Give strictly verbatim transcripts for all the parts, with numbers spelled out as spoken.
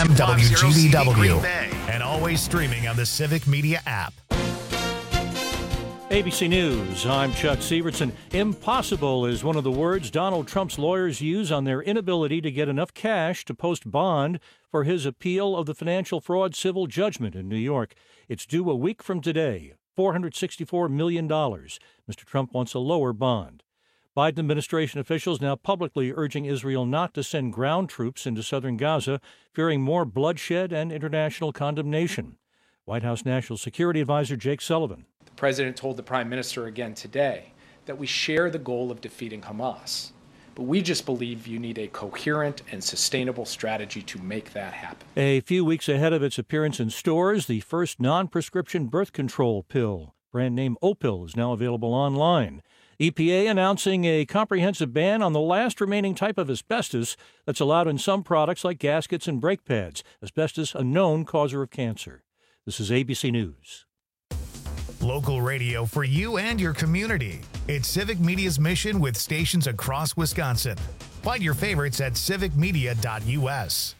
M W G B W, and always streaming on the Civic Media app. A B C News, I'm Chuck Sievertson. Impossible is one of the words Donald Trump's lawyers use on their inability to get enough cash to post bond for his appeal of the financial fraud civil judgment in New York. It's due a week from today, four hundred sixty-four million dollars. Mister Trump wants a lower bond. Biden administration officials now publicly urging Israel not to send ground troops into southern Gaza, fearing more bloodshed and international condemnation. White House National Security Advisor Jake Sullivan. The president told the prime minister again today that we share the goal of defeating Hamas, but we just believe you need a coherent and sustainable strategy to make that happen. A few weeks ahead of its appearance in stores, the first non-prescription birth control pill, brand name Opill, is now available online. E P A announcing a comprehensive ban on the last remaining type of asbestos that's allowed in some products like gaskets and brake pads. Asbestos, a known causer of cancer. This is A B C News. Local radio for you and your community. It's Civic Media's mission with stations across Wisconsin. Find your favorites at civic media dot U S.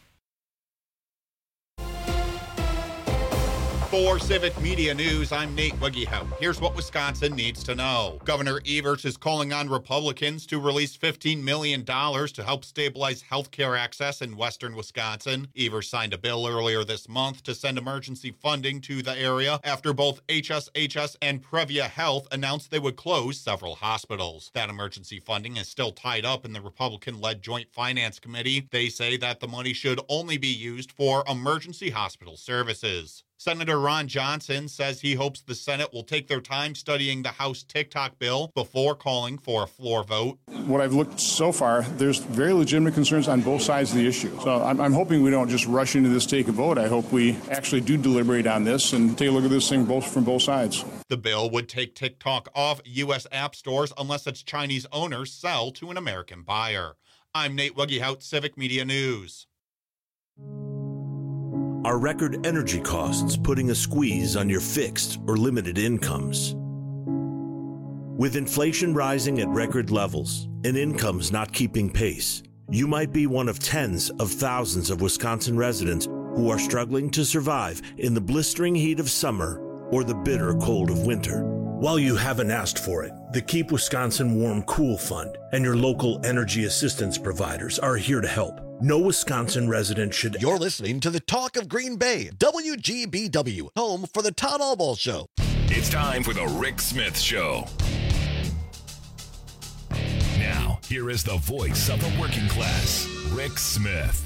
For Civic Media News, I'm Nate Wiggyhout. Here's what Wisconsin needs to know. Governor Evers is calling on Republicans to release fifteen million dollars to help stabilize healthcare access in western Wisconsin. Evers signed a bill earlier this month to send emergency funding to the area after both H S H S and Previa Health announced they would close several hospitals. That emergency funding is still tied up in the Republican-led Joint Finance Committee. They say that the money should only be used for emergency hospital services. Senator Ron Johnson says he hopes the Senate will take their time studying the House TikTok bill before calling for a floor vote. What I've looked so far, there's very legitimate concerns on both sides of the issue. So I'm, I'm hoping we don't just rush into this, take a vote. I hope we actually do deliberate on this and take a look at this thing both from both sides. The bill would take TikTok off U S app stores unless its Chinese owners sell to an American buyer. I'm Nate Wiggyhout, Civic Media News. Are record energy costs putting a squeeze on your fixed or limited incomes? With inflation rising at record levels and incomes not keeping pace, you might be one of tens of thousands of Wisconsin residents who are struggling to survive in the blistering heat of summer or the bitter cold of winter. While you haven't asked for it, the Keep Wisconsin Warm Cool Fund and your local energy assistance providers are here to help. No Wisconsin resident should... You're listening to the Talk of Green Bay, W G B W, home for the Todd Allball Show. It's time for the Rick Smith Show. Now, here is the voice of the working class, Rick Smith.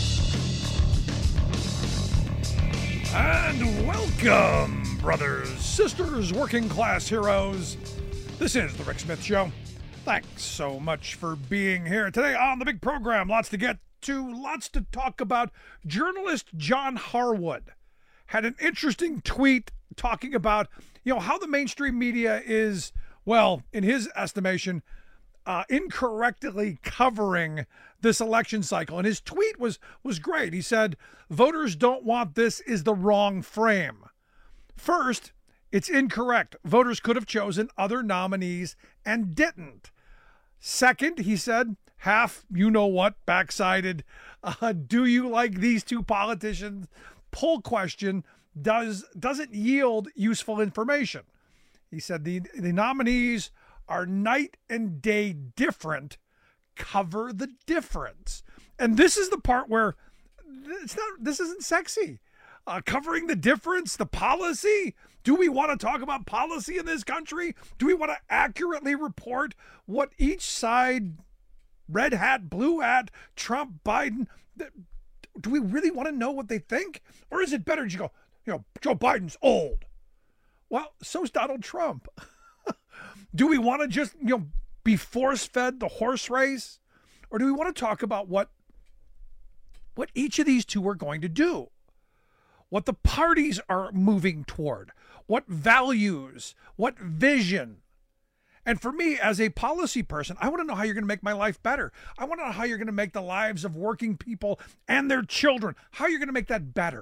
And welcome, brothers, sisters, working class heroes. This is the Rick Smith Show. Thanks so much for being here today on the big program. Lots to get to, lots to talk about. Journalist John Harwood had an interesting tweet talking about, you know, how the mainstream media is, well, in his estimation, uh, incorrectly covering this election cycle. And his tweet was was great. He said, "Voters don't want this" is the wrong frame. First, it's incorrect. Voters could have chosen other nominees and didn't. Second, he said, half you-know-what, backsided, uh, do you like these two politicians? Poll question does, doesn't yield useful information. He said the, the nominees are night and day different. Cover the difference. And this is the part where it's not, this isn't sexy. Uh, covering the difference, the policy. Do we want to talk about policy in this country? Do we want to accurately report what each side, red hat, blue hat, Trump, Biden, do we really want to know what they think? Or is it better to go, you know, Joe Biden's old? Well, so's Donald Trump. Do we want to just, you know, be force-fed the horse race? Or do we want to talk about what, what each of these two are going to do? What the parties are moving toward, what values, what vision. And for me, as a policy person, I want to know how you're going to make my life better. I want to know how you're going to make the lives of working people and their children, how you're going to make that better.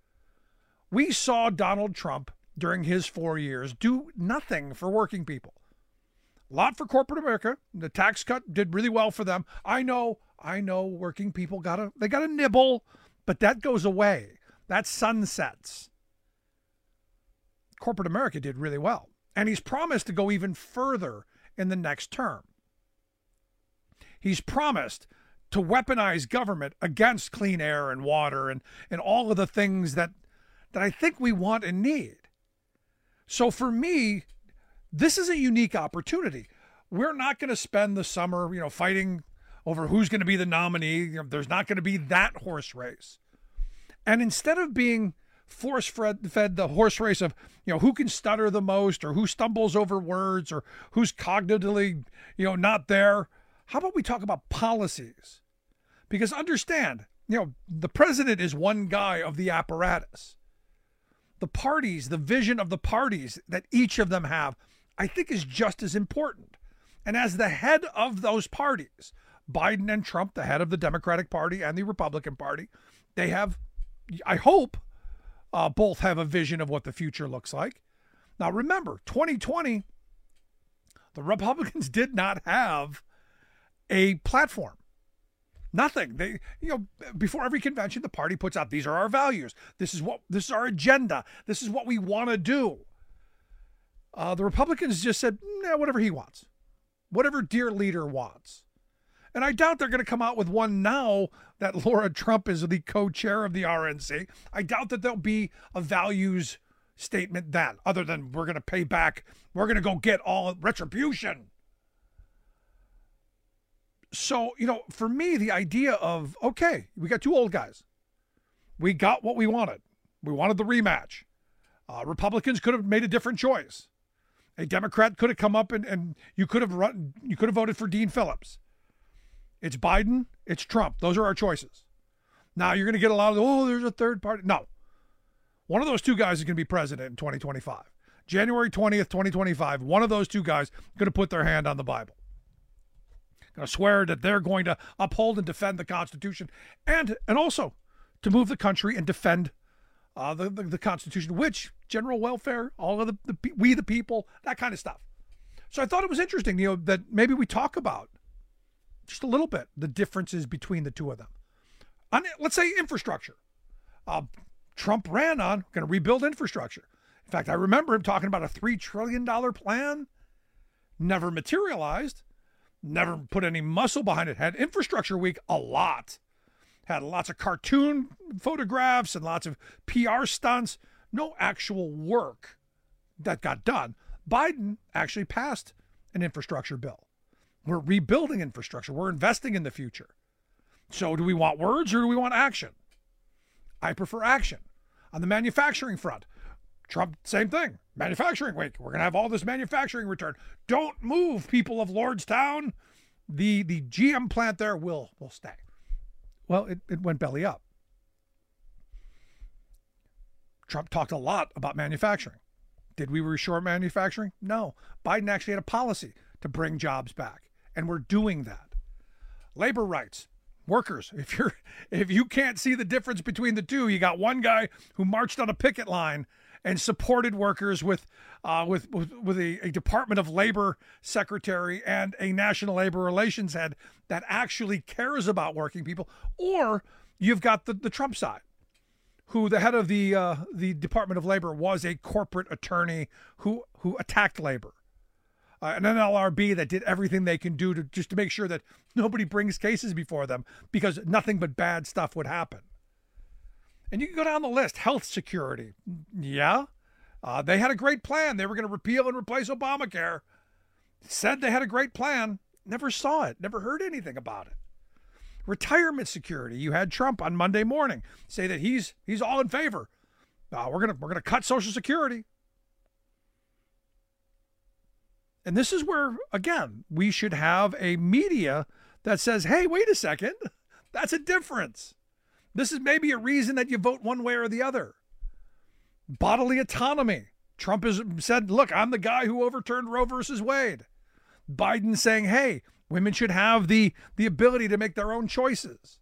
We saw Donald Trump during his four years do nothing for working people. A lot for corporate America. The tax cut did really well for them. I know, I know working people got a, they got a nibble, But that goes away. That sunsets. Corporate America did really well. And he's promised to go even further in the next term. He's promised to weaponize government against clean air and water and, and all of the things that, that I think we want and need. So for me, this is a unique opportunity. We're not going to spend the summer, you know, fighting over who's going to be the nominee. You know, there's not going to be that horse race. And instead of being force-fed fed the horse race of, you know, who can stutter the most or who stumbles over words or who's cognitively, you know, not there, how about we talk about policies? Because understand, you know, the president is one guy of the apparatus. The parties, the vision of the parties that each of them have, I think is just as important. And as the head of those parties, Biden and Trump, the head of the Democratic Party and the Republican Party, they have, I hope, uh, both have a vision of what the future looks like. Now remember, twenty twenty, the Republicans did not have a platform. Nothing. They, you know, before every convention, the party puts out, these are our values. This is what, this is our agenda. This is what we want to do. Uh, the Republicans just said, nah, whatever he wants, whatever dear leader wants. And I doubt they're going to come out with one now that Laura Trump is the co-chair of the R N C. I doubt that there'll be a values statement then, other than we're going to pay back. We're going to go get all retribution. So, you know, for me, the idea of, okay, we got two old guys. We got what we wanted. We wanted the rematch. Uh, Republicans could have made a different choice. A Democrat could have come up and, and you could have run, you could have voted for Dean Phillips. It's Biden, it's Trump. Those are our choices. Now you're going to get a lot of, oh, there's a third party. No. One of those two guys is going to be president in twenty twenty-five. January twentieth, twenty twenty-five, one of those two guys is going to put their hand on the Bible. Going to swear that they're going to uphold and defend the Constitution and and also to move the country and defend uh, the, the, the Constitution, which general welfare, all of the, the we the people, that kind of stuff. So I thought it was interesting, you know, that maybe we talk about just a little bit the differences between the two of them. On, let's say infrastructure. Uh, Trump ran on going to rebuild infrastructure. In fact, I remember him talking about a three trillion dollars plan. Never materialized. Never put any muscle behind it. Had Infrastructure Week a lot. Had lots of cartoon photographs and lots of P R stunts. No actual work that got done. Biden actually passed an infrastructure bill. We're rebuilding infrastructure. We're investing in the future. So do we want words or do we want action? I prefer action. On the manufacturing front, Trump, same thing. Manufacturing week. We're going to have all this manufacturing return. Don't move, people of Lordstown. The the G M plant there will, will stay. Well, it, it went belly up. Trump talked a lot about manufacturing. Did we reshore manufacturing? No. Biden actually had a policy to bring jobs back. And we're doing that. Labor rights. Workers, if you're if you can't see the difference between the two, you got one guy who marched on a picket line and supported workers with uh, with with, with a, a Department of Labor secretary and a National Labor Relations head that actually cares about working people, or you've got the, the Trump side, who the head of the uh, the Department of Labor was a corporate attorney who who attacked labor. Uh, an N L R B that did everything they can do to just to make sure that nobody brings cases before them because nothing but bad stuff would happen. And you can go down the list. Health security. Yeah. Uh, they had a great plan. They were going to repeal and replace Obamacare. Said they had a great plan. Never saw it. Never heard anything about it. Retirement security. You had Trump on Monday morning say that he's he's all in favor. Uh, we're gonna we're gonna cut Social Security. And this is where, again, we should have a media that says, hey, wait a second, that's a difference. This is maybe a reason that you vote one way or the other. Bodily autonomy. Trump has said, look, I'm the guy who overturned Roe versus Wade. Biden saying, hey, women should have the, the ability to make their own choices.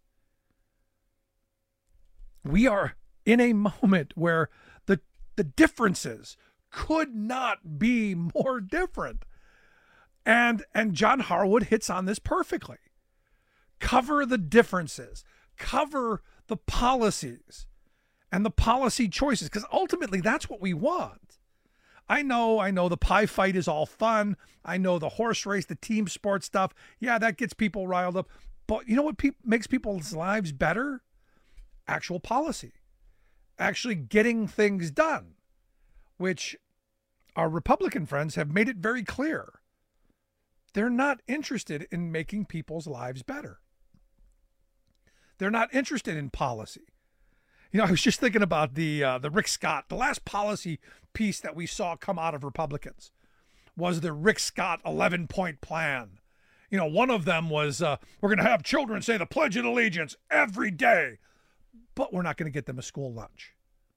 We are in a moment where the, the differences could not be more different. And and John Harwood hits on this perfectly. Cover the differences. Cover the policies and the policy choices, because ultimately that's what we want. I know, I know the pie fight is all fun. I know the horse race, the team sport stuff. Yeah, that gets people riled up. But you know what pe- makes people's lives better? Actual policy. Actually getting things done, which our Republican friends have made it very clear. They're not interested in making people's lives better. They're not interested in policy. You know, I was just thinking about the uh, the Rick Scott, the last policy piece that we saw come out of Republicans was the Rick Scott eleven-point plan. You know, one of them was uh, we're going to have children say the Pledge of Allegiance every day, but we're not going to get them a school lunch.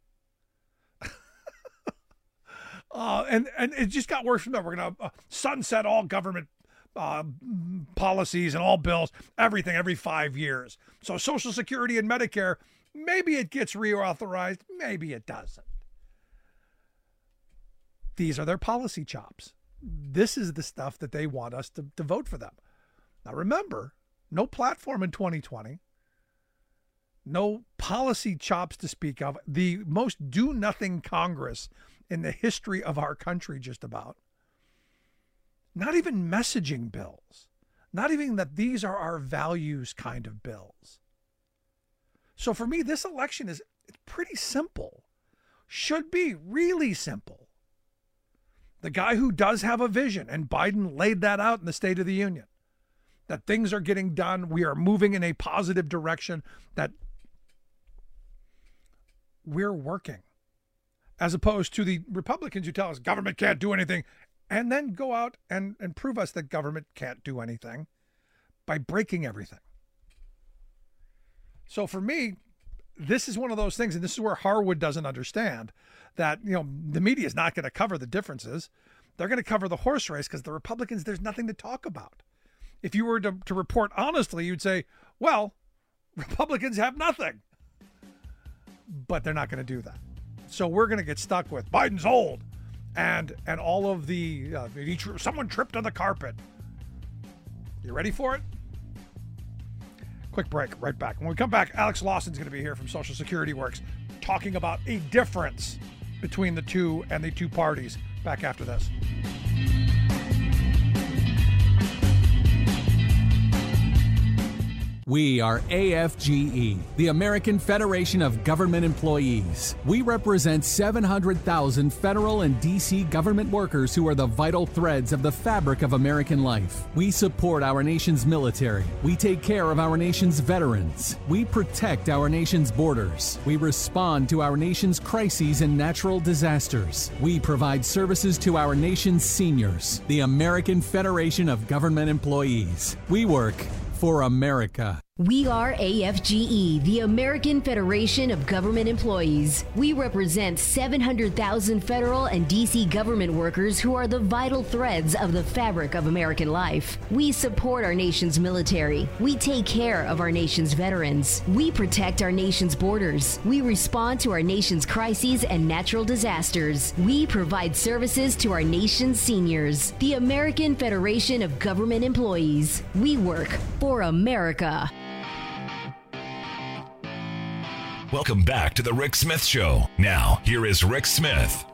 uh, and, and it just got worse from there. We're going to uh, sunset all government uh, policies and all bills, everything every five years. So Social Security and Medicare, maybe it gets reauthorized, maybe it doesn't. These are their policy chops. This is the stuff that they want us to, to vote for them. Now remember, no platform in twenty twenty, no policy chops to speak of, the most do-nothing Congress in the history of our country just about. Not even messaging bills, not even that these are our values kind of bills. So for me, this election is it's pretty simple. Should be really simple. The guy who does have a vision, and Biden laid that out in the State of the Union, that things are getting done, we are moving in a positive direction, that we're working. As opposed to the Republicans who tell us government can't do anything, and then go out and, and prove us that government can't do anything by breaking everything. So for me, this is one of those things, and this is where Harwood doesn't understand, that, you know, the media is not going to cover the differences. They're going to cover the horse race because the Republicans, there's nothing to talk about. If you were to, to report honestly, you'd say, well, Republicans have nothing. But they're not going to do that. So we're going to get stuck with Biden's old and and all of the, uh, he, someone tripped on the carpet. You ready for it? Quick break, right back. When we come back, Alex Lawson's going to be here from Social Security Works talking about a difference between the two and the two parties. Back after this. We are A F G E, the American Federation of Government Employees. We represent seven hundred thousand federal and D C government workers who are the vital threads of the fabric of American life. We support our nation's military. We take care of our nation's veterans. We protect our nation's borders. We respond to our nation's crises and natural disasters. We provide services to our nation's seniors. The American Federation of Government Employees. We work for America. We are A F G E, the American Federation of Government Employees. We represent seven hundred thousand federal and D C government workers who are the vital threads of the fabric of American life. We support our nation's military. We take care of our nation's veterans. We protect our nation's borders. We respond to our nation's crises and natural disasters. We provide services to our nation's seniors. The American Federation of Government Employees. We work for America. Welcome back to the Rick Smith Show. Now, here is Rick Smith.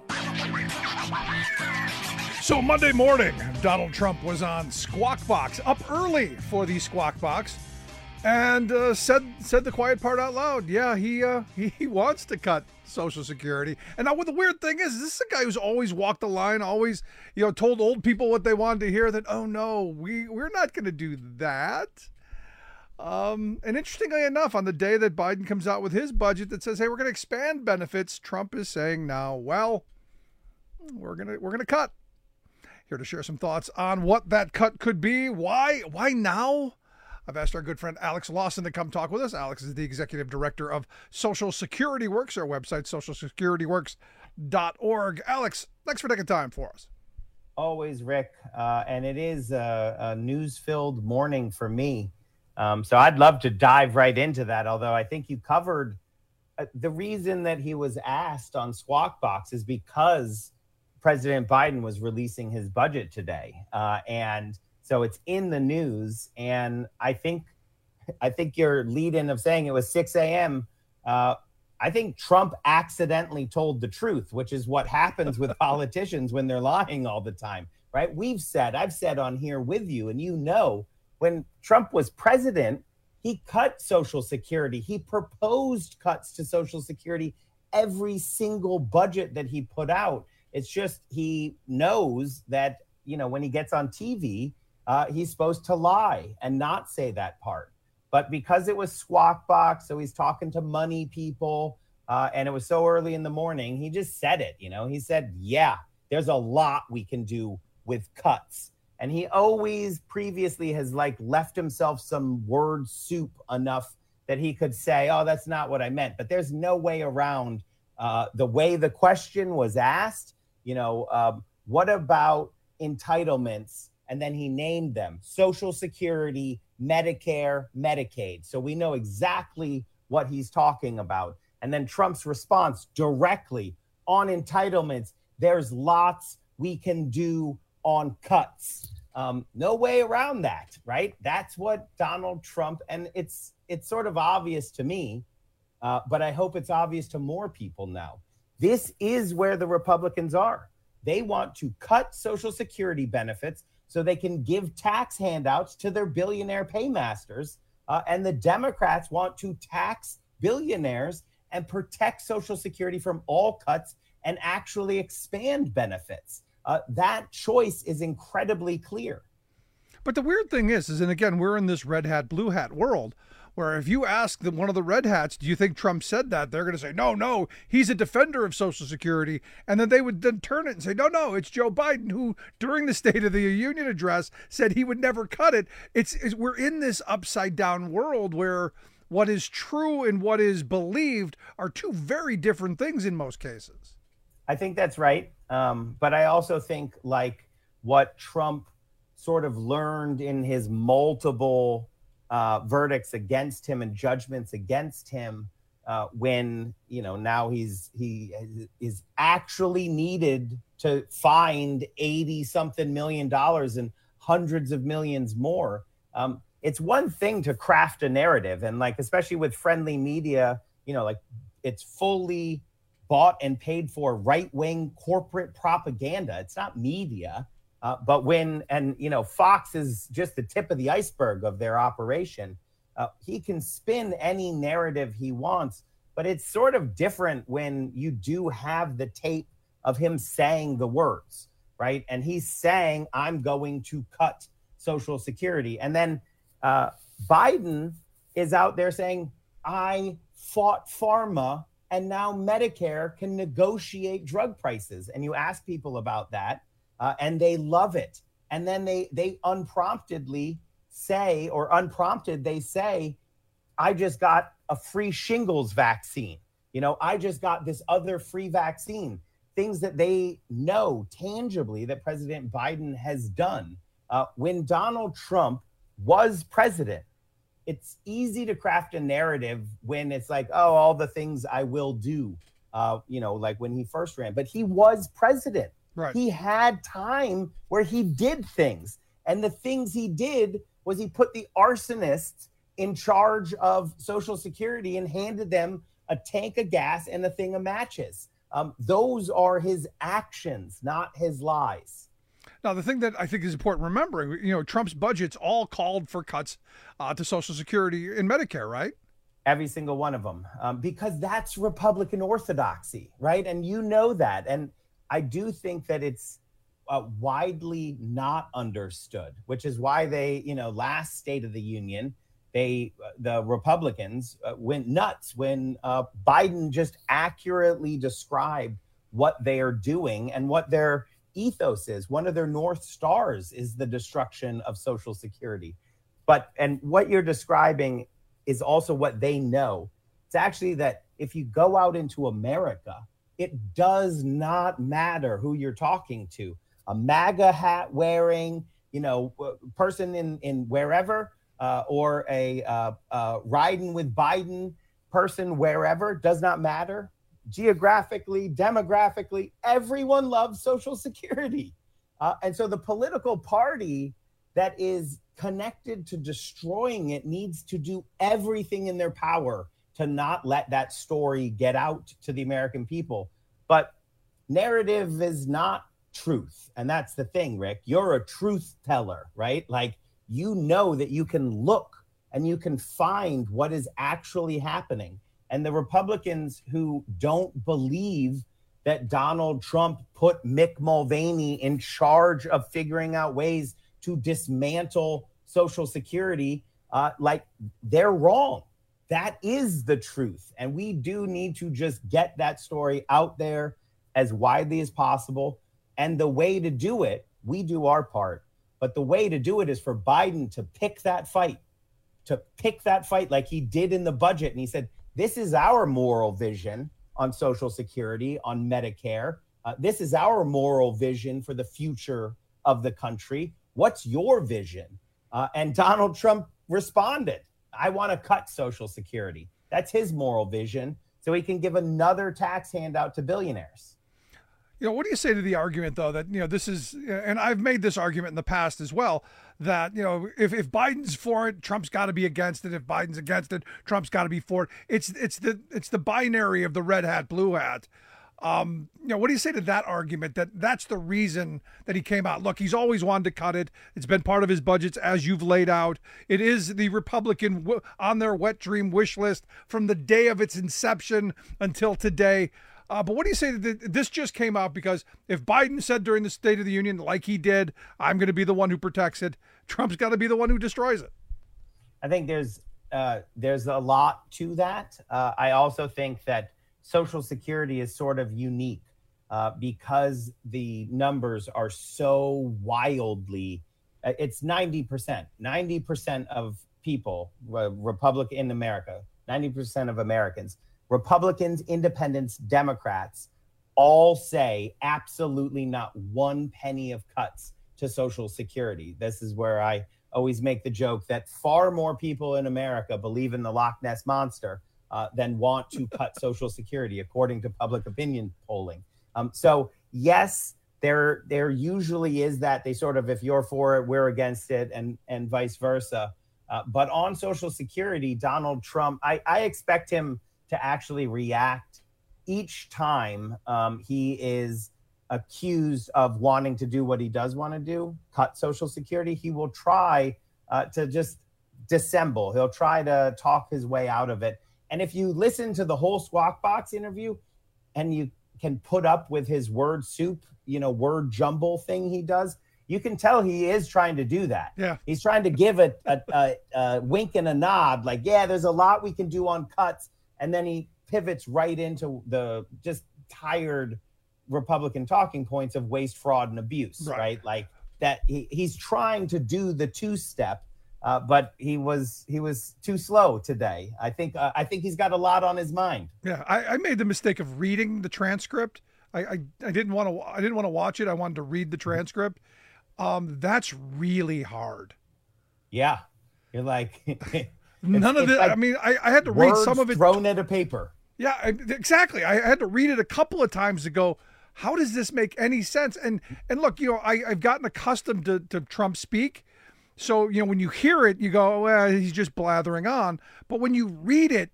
So Monday morning, Donald Trump was on Squawk Box, up early for the Squawk Box, and uh, said said the quiet part out loud. Yeah, he uh, he, he wants to cut Social Security. And now, what the weird thing is, this is a guy who's always walked the line, always, you know, told old people what they wanted to hear. That oh no, we we're not going to do that. Um, and interestingly enough, on the day that Biden comes out with his budget that says, hey, we're going to expand benefits, Trump is saying now, well, we're going to we're going to cut. Here to share some thoughts on what that cut could be. Why? Why now? I've asked our good friend Alex Lawson to come talk with us. Alex is the executive director of Social Security Works, our website, social security works dot org. Alex, thanks for taking time for us. Always, Rick. Uh, and it is a, a news-filled morning for me. Um, so I'd love to dive right into that, although I think you covered uh, the reason that he was asked on Squawk Box is because President Biden was releasing his budget today. Uh, and so it's in the news. And I think I think your lead-in of saying it was six a.m., uh, I think Trump accidentally told the truth, which is what happens with politicians when they're lying all the time, right? We've said, I've said on here with you, and you know, when Trump was president, he cut Social Security. He proposed cuts to Social Security every single budget that he put out. It's just he knows that, you know, when he gets on T V, uh, he's supposed to lie and not say that part. But because it was Squawk Box, so he's talking to money people, uh, and it was so early in the morning, he just said it, you know. He said, yeah, there's a lot we can do with cuts. And he always previously has like left himself some word soup enough that he could say, oh, that's not what I meant. But there's no way around uh, the way the question was asked. You know, um, what about entitlements? And then he named them: Social Security, Medicare, Medicaid. So we know exactly what he's talking about. And then Trump's response directly on entitlements: there's lots we can do on cuts. Um, no way around that, right? That's what Donald Trump, and it's it's sort of obvious to me, uh, but I hope it's obvious to more people now. This is where the Republicans are. They want to cut Social Security benefits so they can give tax handouts to their billionaire paymasters. Uh, and the Democrats want to tax billionaires and protect Social Security from all cuts and actually expand benefits. Uh, that choice is incredibly clear. But the weird thing is, is, and again, we're in this red hat, blue hat world, where if you ask the, one of the red hats, do you think Trump said that? They're going to say, no, no, he's a defender of Social Security. And then they would then turn it and say, no, no, it's Joe Biden who, during the State of the Union address, said he would never cut it. It's, it's we're in this upside down world where what is true and what is believed are two very different things in most cases. I think that's right. Um, but I also think like what Trump sort of learned in his multiple uh, verdicts against him and judgments against him uh, when, you know, now he's he is actually needed to find eighty something million dollars and hundreds of millions more. Um, it's one thing to craft a narrative, and like, especially with friendly media, you know, like it's fully bought and paid for right-wing corporate propaganda. It's not media. Uh, but when, and, you know, Fox is just the tip of the iceberg of their operation. Uh, he can spin any narrative he wants, but it's sort of different when you do have the tape of him saying the words, right? And he's saying, I'm going to cut Social Security. And then uh, Biden is out there saying, I fought pharma, and now Medicare can negotiate drug prices. And you ask people about that, uh, and they love it. And then they they unpromptedly say, or unprompted, they say, I just got a free shingles vaccine. You know, I just got this other free vaccine. Things that they know tangibly that President Biden has done. Uh, when Donald Trump was president, it's easy to craft a narrative when it's like, oh, all the things I will do, uh, you know, like when he first ran. But he was president. Right. He had time where he did things. And the things he did was he put the arsonists in charge of Social Security and handed them a tank of gas and a thing of matches. Um, those are his actions, not his lies. Now, the thing that I think is important remembering, you know, Trump's budget's all called for cuts uh, to Social Security and Medicare, right? Every single one of them, um, because that's Republican orthodoxy, right? And you know that. And I do think that it's uh, widely not understood, which is why they, you know, last State of the Union, they, uh, the Republicans uh, went nuts when uh, Biden just accurately described what they are doing and what they're ethos is. One of their North Stars is the destruction of Social Security. But, and what you're describing is also what they know. It's actually that if you go out into America, it does not matter who you're talking to. A MAGA hat wearing, you know, person in, in wherever, uh, or a uh, uh, riding with Biden person wherever, does not matter. Geographically, demographically, everyone loves Social Security. Uh, and so the political party that is connected to destroying it, needs to do everything in their power to not let that story get out to the American people. But narrative is not truth. And that's the thing, Rick. You're a truth teller, right? Like, you know that you can look and you can find what is actually happening. And the Republicans who don't believe that Donald Trump put Mick Mulvaney in charge of figuring out ways to dismantle Social Security, uh, like, they're wrong. That is the truth. And we do need to just get that story out there as widely as possible. And the way to do it, we do our part. But the way to do it is for Biden to pick that fight, to pick that fight like he did in the budget. And he said, this is our moral vision on Social Security, on Medicare. Uh, this is our moral vision for the future of the country. What's your vision? Uh, and Donald Trump responded, I want to cut Social Security. That's his moral vision, so he can give another tax handout to billionaires. You know, what do you say to the argument, though, that, you know, this is, and I've made this argument in the past as well, that, you know, if, if Biden's for it, Trump's got to be against it. If Biden's against it, Trump's got to be for it. It's it's the it's the binary of the red hat, blue hat. Um, you know, what do you say to that argument, that that's the reason that he came out? Look, he's always wanted to cut it. It's been part of his budgets, as you've laid out. It is the Republican w- on their wet dream wish list from the day of its inception until today. Uh, but what do you say that this just came out because if Biden said during the State of the Union, like he did, I'm going to be the one who protects it, Trump's got to be the one who destroys it? I think there's uh, there's a lot to that. Uh, I also think that Social Security is sort of unique uh, because the numbers are so wildly. Uh, it's ninety percent. ninety percent of people, uh, Republic in America, ninety percent of Americans, Republicans, independents, Democrats, all say absolutely not one penny of cuts to Social Security. This is where I always make the joke that far more people in America believe in the Loch Ness Monster uh, than want to cut Social Security, according to public opinion polling. Um, so, yes, there there usually is that. They sort of, if you're for it, we're against it, and, and vice versa. Uh, but on Social Security, Donald Trump, I, I expect him to actually react each time um, he is accused of wanting to do what he does want to do, cut Social Security. He will try uh, to just dissemble. He'll try to talk his way out of it. And if you listen to the whole Squawk Box interview and you can put up with his word soup, you know, word jumble thing he does, you can tell he is trying to do that. Yeah. He's trying to give a, a, a, a wink and a nod, like, yeah, there's a lot we can do on cuts. And then he pivots right into the just tired Republican talking points of waste, fraud, and abuse, right? right? Like that he, he's trying to do the two-step, uh, but he was he was too slow today. I think uh, I think he's got a lot on his mind. Yeah, I, I made the mistake of reading the transcript. I, I, I didn't want to I didn't want to watch it. I wanted to read the transcript. Um, that's really hard. Yeah, you're like none of it. Like I mean, I, I had to read some of it thrown at a paper. Yeah, exactly. I had to read it a couple of times to go, how does this make any sense? And and look, you know, I, I've gotten accustomed to, to Trump speak. So, you know, when you hear it, you go, well, he's just blathering on. But when you read it,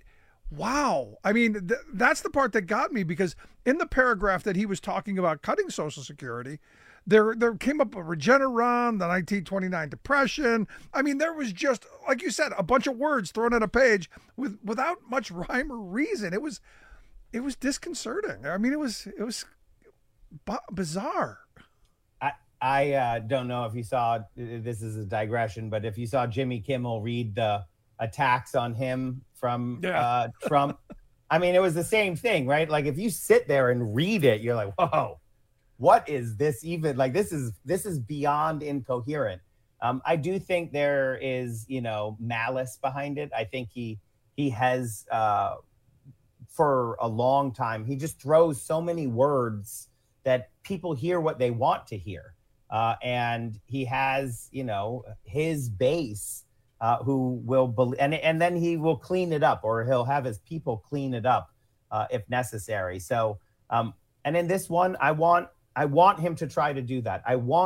wow. I mean, th- that's the part that got me, because in the paragraph that he was talking about cutting Social Security, there there came up a Regeneron, the nineteen twenty-nine Depression. I mean, there was just, like you said, a bunch of words thrown at a page with without much rhyme or reason. It was it was disconcerting. I mean, it was it was b- bizarre. I I uh, don't know if you saw, this is a digression, but if you saw Jimmy Kimmel read the attacks on him from yeah. uh, Trump, I mean, it was the same thing, right? Like, if you sit there and read it, you're like, whoa. What is this even? Like, this is this is beyond incoherent. Um, I do think there is, you know, malice behind it. I think he he has uh, for a long time. He just throws so many words that people hear what they want to hear, uh, and he has, you know, his base uh, who will believe, and and then he will clean it up, or he'll have his people clean it up uh, if necessary. So, um, and in this one, I want. I want him to try to do that. I want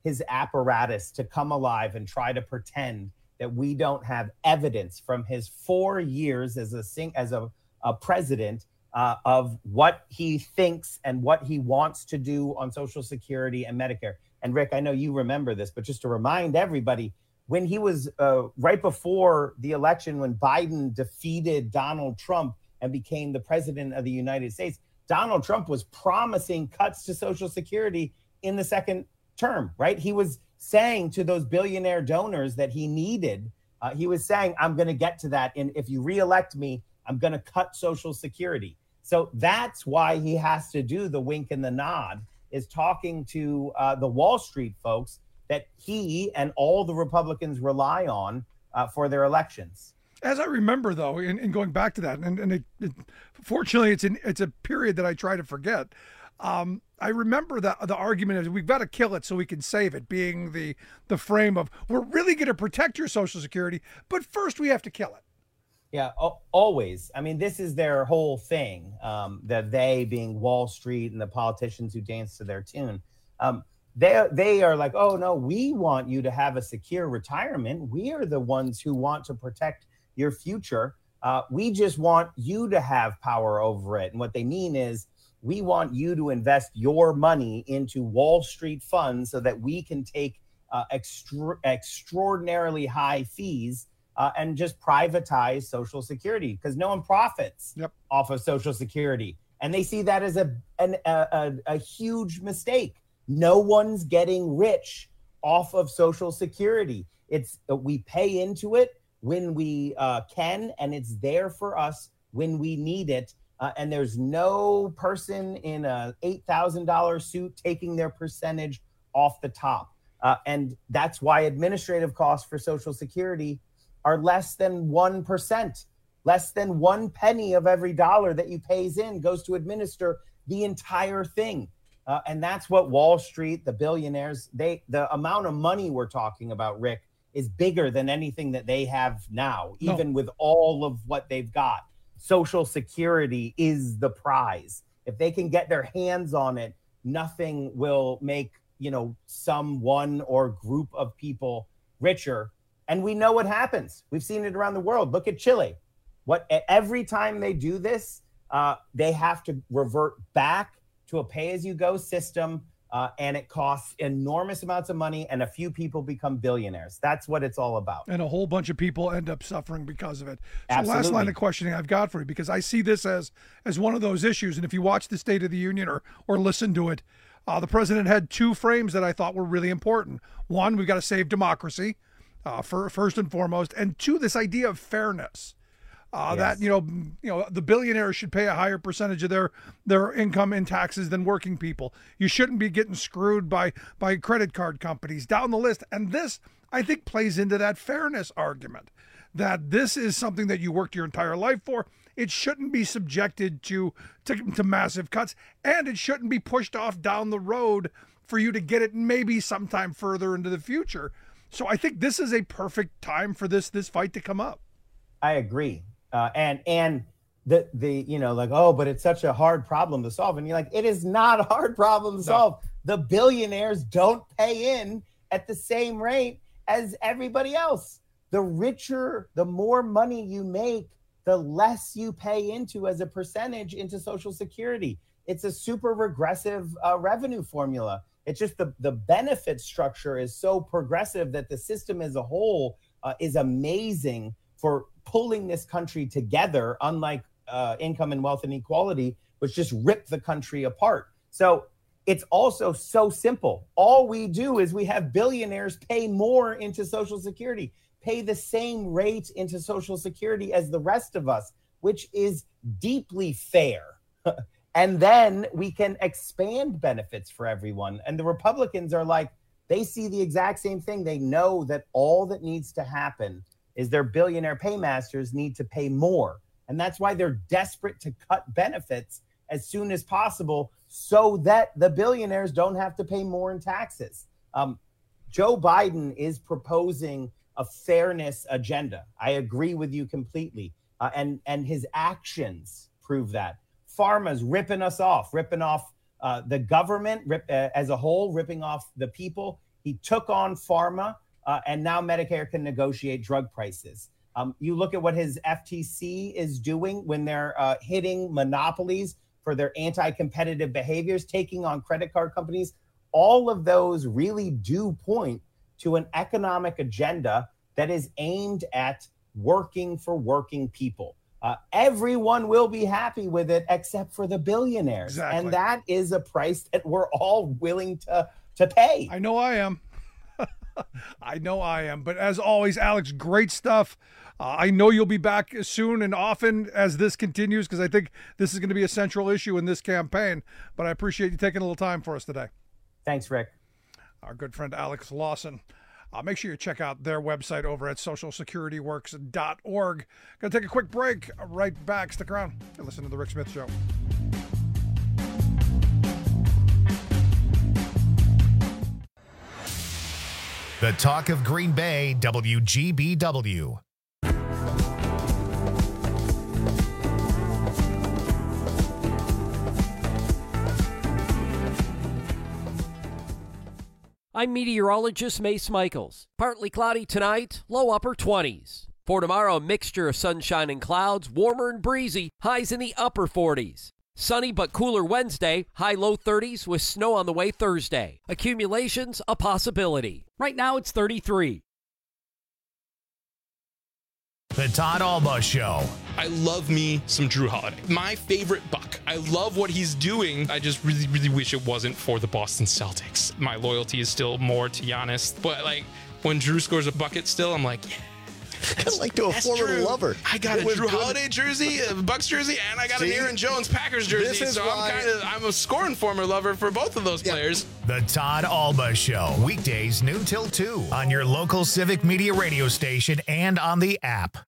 his apparatus to come alive and try to pretend that we don't have evidence from his four years as a sing, as a, a president uh, of what he thinks and what he wants to do on Social Security and Medicare. And Rick, I know you remember this, but just to remind everybody, when he was uh, right before the election, when Biden defeated Donald Trump and became the president of the United States, Donald Trump was promising cuts to Social Security in the second term, right? He was saying to those billionaire donors that he needed, uh, he was saying, I'm going to get to that. And if you reelect me, I'm going to cut Social Security. So that's why he has to do the wink and the nod, is talking to uh, the Wall Street folks that he and all the Republicans rely on uh, for their elections. As I remember, though, in, in going back to that, and, and it, it, fortunately, it's an, it's a period that I try to forget. Um, I remember that the argument is we've got to kill it so we can save it, being the the frame of we're really going to protect your Social Security, but first we have to kill it. Yeah, o- always. I mean, this is their whole thing, um, the they being Wall Street and the politicians who dance to their tune. Um, they, they are like, oh, no, we want you to have a secure retirement. We are the ones who want to protect your future. Uh, we just want you to have power over it. And what they mean is, we want you to invest your money into Wall Street funds so that we can take uh, extra- extraordinarily high fees uh, and just privatize Social Security, because no one profits yep. off of Social Security. And they see that as a, an, a, a, a huge mistake. No one's getting rich off of Social Security. It's uh, we pay into it when we uh, can, and it's there for us when we need it. Uh, and there's no person in a eight thousand dollars suit taking their percentage off the top. Uh, and that's why administrative costs for Social Security are less than one percent. Less than one penny of every dollar that you pays in goes to administer the entire thing. Uh, and that's what Wall Street, the billionaires, they the amount of money we're talking about, Rick, is bigger than anything that they have now, No. even with all of what they've got. Social Security is the prize. If they can get their hands on it, nothing will make, you know, some one or group of people richer. And we know what happens. We've seen it around the world. Look at Chile. What every time they do this, uh, they have to revert back to a pay-as-you-go system, uh, and it costs enormous amounts of money, and a few people become billionaires. That's what it's all about. And a whole bunch of people end up suffering because of it. So Absolutely. Last line of questioning I've got for you, because I see this as as one of those issues, and if you watch the State of the Union or or listen to it, uh, the president had two frames that I thought were really important. One, we've got to save democracy, uh, for first and foremost, and two, this idea of fairness. Uh, Yes. That, you know, you know, the billionaires should pay a higher percentage of their their income in taxes than working people. You shouldn't be getting screwed by by credit card companies down the list. And this, I think, plays into that fairness argument, that this is something that you worked your entire life for. It shouldn't be subjected to to, to massive cuts, and it shouldn't be pushed off down the road for you to get it maybe sometime further into the future. So I think this is a perfect time for this this fight to come up. I agree. Uh, and and the the you know like oh but it's such a hard problem to solve, and you're like, it is not a hard problem to No. solve. The billionaires don't pay in at the same rate as everybody else. The richer, the more money you make, the less you pay into as a percentage into Social Security. It's a super regressive uh, revenue formula. It's just the the benefit structure is so progressive that the system as a whole uh, is amazing for pulling this country together, unlike uh, income and wealth inequality, which just ripped the country apart. So it's also so simple. All we do is we have billionaires pay more into Social Security, pay the same rate into Social Security as the rest of us, which is deeply fair. And then we can expand benefits for everyone. And the Republicans are like, they see the exact same thing. They know that all that needs to happen is their billionaire paymasters need to pay more. And that's why they're desperate to cut benefits as soon as possible so that the billionaires don't have to pay more in taxes. Um, Joe Biden is proposing a fairness agenda. I agree with you completely. Uh, and, and his actions prove that. Pharma's ripping us off, ripping off uh, the government rip, uh, as a whole, ripping off the people. He took on pharma, uh, and now Medicare can negotiate drug prices. Um, you look at what his F T C is doing when they're uh, hitting monopolies for their anti-competitive behaviors, taking on credit card companies. All of those really do point to an economic agenda that is aimed at working for working people. Uh, everyone will be happy with it except for the billionaires. Exactly. And that is a price that we're all willing to, to pay. I know I am. I know I am. But as always, Alex, great stuff. Uh, I know you'll be back soon and often as this continues, because I think this is going to be a central issue in this campaign. But I appreciate you taking a little time for us today. Thanks, Rick. Our good friend Alex Lawson. Uh, make sure you check out their website over at social security works dot org. Going to take a quick break. Right back. Stick around and listen to The Rick Smith Show. The talk of Green Bay, W G B W. I'm meteorologist Mace Michaels. Partly cloudy tonight, low upper twenties. For tomorrow, a mixture of sunshine and clouds, warmer and breezy, highs in the upper forties. Sunny but cooler Wednesday, high low thirties with snow on the way Thursday. Accumulations a possibility. Right now it's thirty-three. The Todd Alba Show. I love me some Drew Holiday. My favorite Buck. I love what he's doing. I just really, really wish it wasn't for the Boston Celtics. My loyalty is still more to Giannis. But, like, when Drew scores a bucket still, I'm like, yeah. Kind of like to a former true. lover. I got It a was Drew good. Holiday jersey, a Bucks jersey, and I got See? an Aaron Jones Packers jersey. This is so why- I'm kind of I'm a scoring former lover for both of those Yeah. players. The Todd Alba Show. Weekdays noon till two on your local Civic Media radio station and on the app.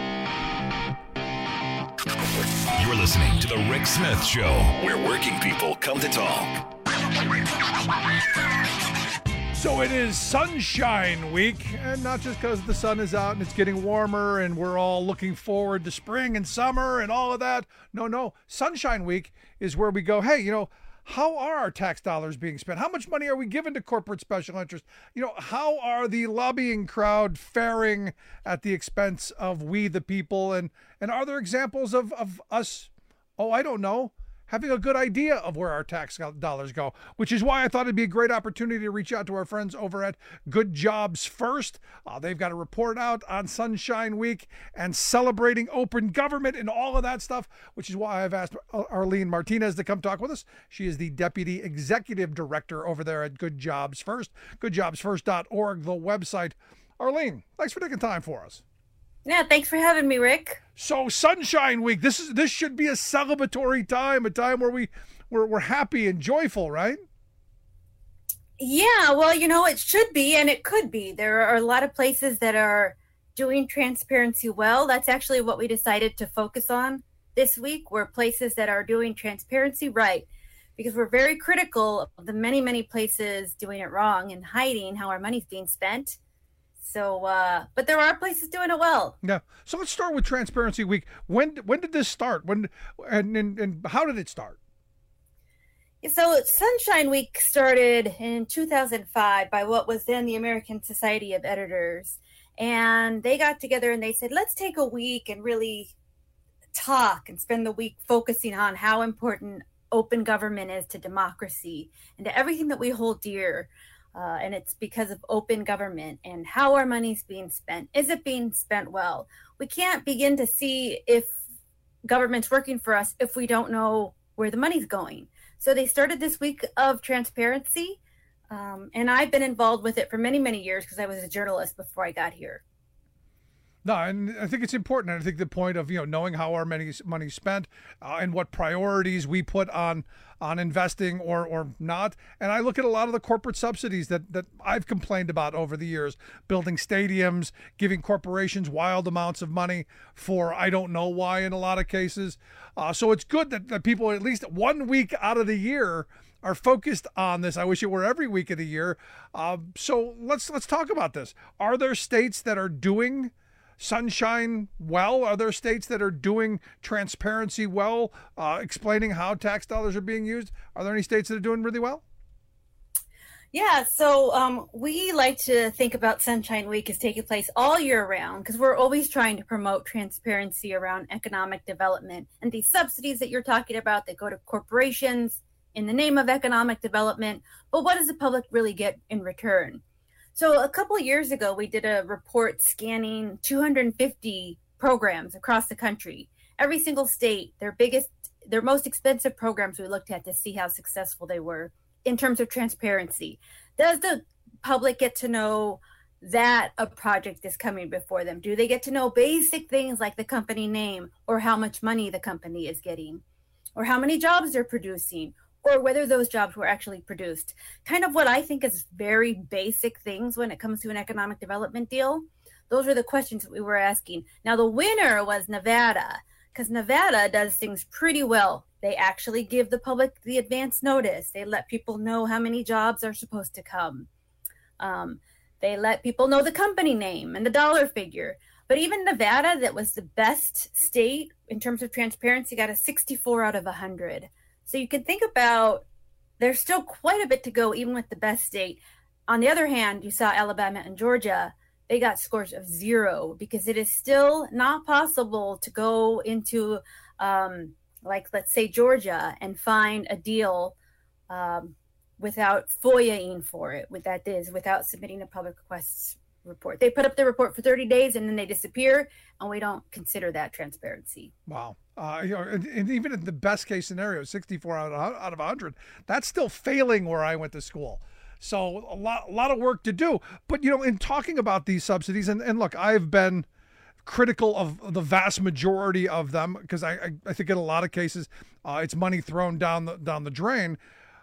You're listening to The Rick Smith Show, where working people come to talk. So it is Sunshine Week, and not just because the sun is out and it's getting warmer and we're all looking forward to spring and summer and all of that. No, no. Sunshine Week is where we go, hey, you know, how are our tax dollars being spent? How much money are we giving to corporate special interests? You know, how are the lobbying crowd faring at the expense of we the people? And and are there examples of, of us, oh, I don't know, having a good idea of where our tax dollars go, which is why I thought it'd be a great opportunity to reach out to our friends over at Good Jobs First. Uh, they've got a report out on Sunshine Week and celebrating open government and all of that stuff, which is why I've asked Arlene Martinez to come talk with us. She is the Deputy Executive Director over there at Good Jobs First, good jobs first dot org, the website. Arlene, thanks for taking time for us. Yeah, thanks for having me, Rick. So Sunshine Week, this is this should be a celebratory time, a time where we we're, we're happy and joyful, right? Yeah, well, you know, it should be and it could be. There are a lot of places that are doing transparency well. That's actually what we decided to focus on this week, were places that are doing transparency right, because we're very critical of the many, many places doing it wrong and hiding how our money's being spent. So, uh, but there are places doing it well. Yeah. So let's start with Transparency Week. When when did this start? When and and, and how did it start? So Sunshine Week started in two thousand five by what was then the American Society of Editors. And they got together and they said, let's take a week and really talk and spend the week focusing on how important open government is to democracy and to everything that we hold dear. Uh, and it's because of open government and how our money's being spent. Is it being spent well? We can't begin to see if government's working for us if we don't know where the money's going. So they started this week of transparency. Um, and I've been involved with it for many, many years because I was a journalist before I got here. No, and I think it's important. I think the point of, you know, knowing how our money money's spent uh, and what priorities we put on on investing or or not. And I look at a lot of the corporate subsidies that that I've complained about over the years, building stadiums, giving corporations wild amounts of money for I don't know why in a lot of cases. Uh, so it's good that, that people at least one week out of the year are focused on this. I wish it were every week of the year. Uh, so let's let's talk about this. Are there states that are doing Sunshine well? Are there states that are doing transparency well, uh, explaining how tax dollars are being used? Are there any states that are doing really well? Yeah, so um, we like to think about Sunshine Week as taking place all year round because we're always trying to promote transparency around economic development and these subsidies that you're talking about that go to corporations in the name of economic development. But what does the public really get in return? So a couple of years ago, we did a report scanning two hundred fifty programs across the country. Every single state, their biggest, their most expensive programs we looked at to see how successful they were in terms of transparency. Does the public get to know that a project is coming before them? Do they get to know basic things like the company name or how much money the company is getting or how many jobs they're producing or whether those jobs were actually produced? Kind of what I think is very basic things when it comes to an economic development deal. Those are the questions that we were asking. Now, the winner was Nevada because Nevada does things pretty well. They actually give the public the advance notice. They let people know how many jobs are supposed to come. Um, they let people know the company name and the dollar figure. But even Nevada, that was the best state in terms of transparency, got a sixty-four out of one hundred. So you can think about there's still quite a bit to go, even with the best state. On the other hand, you saw Alabama and Georgia. They got scores of zero because it is still not possible to go into um, like, let's say, Georgia and find a deal um, without FOIA-ing for it, with that is, without submitting a public requests report. They put up the report for thirty days and then they disappear, and we don't consider that transparency. Wow. Uh, you know, and, and even in the best case scenario, sixty-four out of, out of one hundred, that's still failing where I went to school. So a lot, a lot of work to do. But, you know, in talking about these subsidies, and, and look, I've been critical of the vast majority of them because I, I, I think in a lot of cases uh, it's money thrown down the down the drain.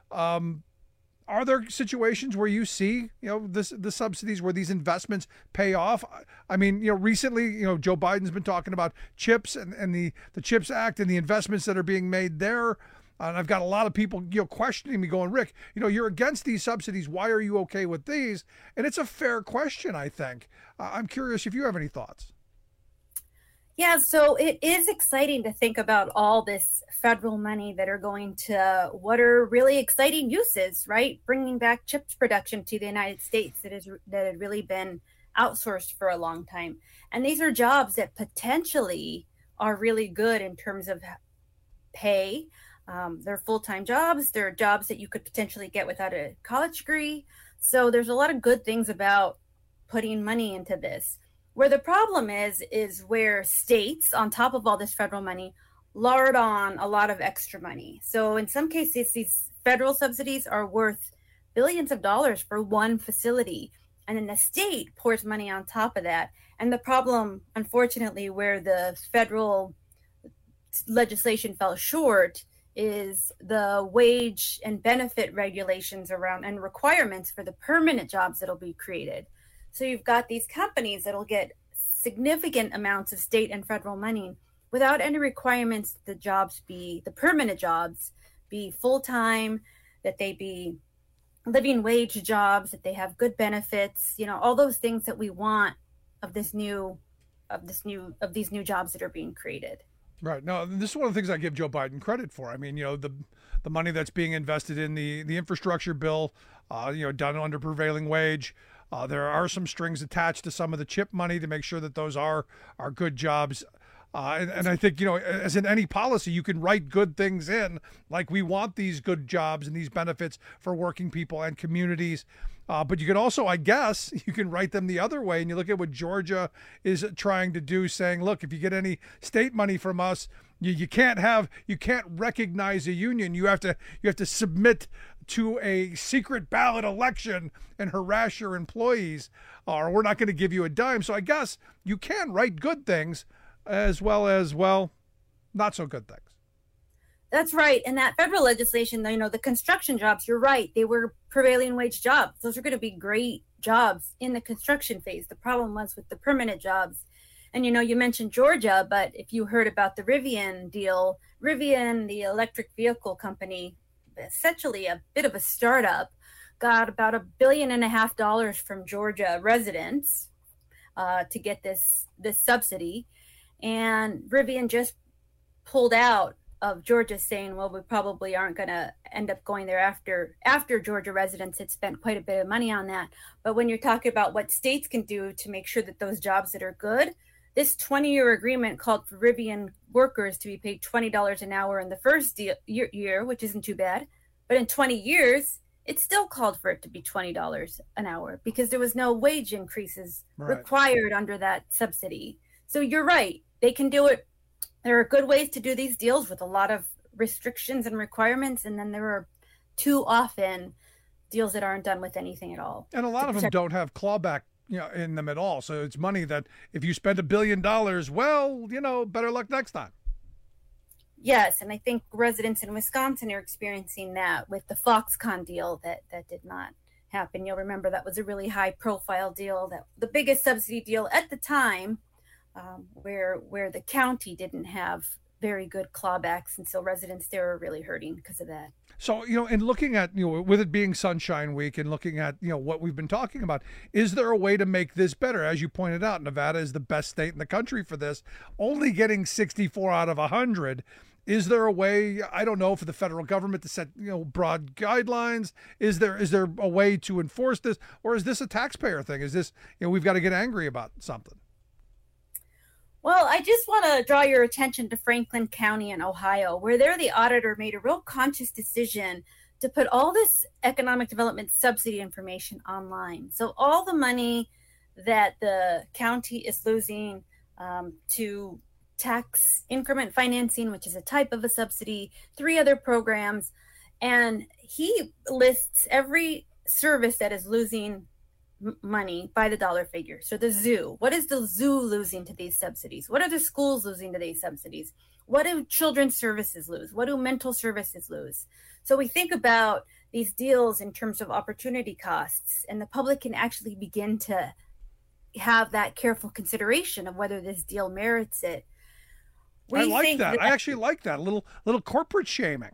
Um, are there situations where you see, you know, this the subsidies where these investments pay off? I mean, you know, recently, you know, Joe Biden's been talking about CHIPS and, and the, the CHIPS Act and the investments that are being made there. And I've got a lot of people, you know, questioning me going, Rick, you know, you're against these subsidies. Why are you okay with these? And it's a fair question, I think. Uh, I'm curious if you have any thoughts. Yeah, so it is exciting to think about all this federal money that are going to what are really exciting uses, right? Bringing back chips production to the United States that is that had really been outsourced for a long time. And these are jobs that potentially are really good in terms of pay. Um, they're full-time jobs. They're jobs that you could potentially get without a college degree. So there's a lot of good things about putting money into this. Where the problem is, is where states, on top of all this federal money, lard on a lot of extra money. So in some cases, these federal subsidies are worth billions of dollars for one facility. And then the state pours money on top of that. And the problem, unfortunately, where the federal legislation fell short is the wage and benefit regulations around and requirements for the permanent jobs that'll be created. So you've got these companies that'll get significant amounts of state and federal money without any requirements that the jobs be, the permanent jobs, be full-time, that they be living wage jobs, that they have good benefits, you know, all those things that we want of this new, of this new, of these new jobs that are being created. Right. No, this is one of the things I give Joe Biden credit for. I mean, you know, the the money that's being invested in the, the infrastructure bill, uh, you know, done under prevailing wage. Uh, there are some strings attached to some of the CHIP money to make sure that those are are good jobs. Uh, and, and I think, you know, as in any policy, you can write good things in, like we want these good jobs and these benefits for working people and communities. Uh, but you can also, I guess, you can write them the other way. And you look at what Georgia is trying to do, saying, look, if you get any state money from us, you, you can't have, you can't recognize a union. You have to, you have to submit to a secret ballot election and harass your employees, or we're not going to give you a dime. So I guess you can write good things as well as, well, not so good things. That's right. And that federal legislation, you know, the construction jobs, you're right. They were prevailing wage jobs. Those are going to be great jobs in the construction phase. The problem was with the permanent jobs. And, you know, you mentioned Georgia, but if you heard about the Rivian deal, Rivian, the electric vehicle company, essentially a bit of a startup, got about a billion and a half dollars from Georgia residents uh, to get this, this subsidy. And Rivian just pulled out of Georgia saying, well, we probably aren't going to end up going there after after Georgia residents had spent quite a bit of money on that. But when you're talking about what states can do to make sure that those jobs that are good, this twenty-year agreement called for Rivian workers to be paid twenty dollars an hour in the first de- year, year, which isn't too bad. But in twenty years, it still called for it to be twenty dollars an hour because there was no wage increases Right. required under that subsidy. So you're right. They can do it. There are good ways to do these deals with a lot of restrictions and requirements. And then there are too often deals that aren't done with anything at all. And a lot of them don't have clawback, you know, in them at all. So it's money that if you spend a billion dollars, well, you know, better luck next time. Yes, and I think residents in Wisconsin are experiencing that with the Foxconn deal that, that did not happen. You'll remember that was a really high-profile deal, that the biggest subsidy deal at the time, um, where where the county didn't have very good clawbacks, and so residents there are really hurting because of that. So, you know, in looking at, you know, with it being Sunshine Week and looking at, you know, what we've been talking about, is there a way to make this better? As you pointed out, Nevada is the best state in the country for this, only getting sixty-four out of one hundred. Is there a way, I don't know, for the federal government to set, you know, broad guidelines? Is there is there a way to enforce this? Or is this a taxpayer thing? Is this, you know, we've got to get angry about something? Well, I just want to draw your attention to Franklin County in Ohio, where there the auditor made a real conscious decision to put all this economic development subsidy information online. So all the money that the county is losing um, to tax increment financing, which is a type of a subsidy, three other programs, and he lists every service that is losing money by the dollar figure. So the zoo, what is the zoo losing to these subsidies? What are the schools losing to these subsidies? What do children's services lose? What do mental services lose? So we think about these deals in terms of opportunity costs, and the public can actually begin to have that careful consideration of whether this deal merits it. We I like think that. that. I actually like that. A little little corporate shaming.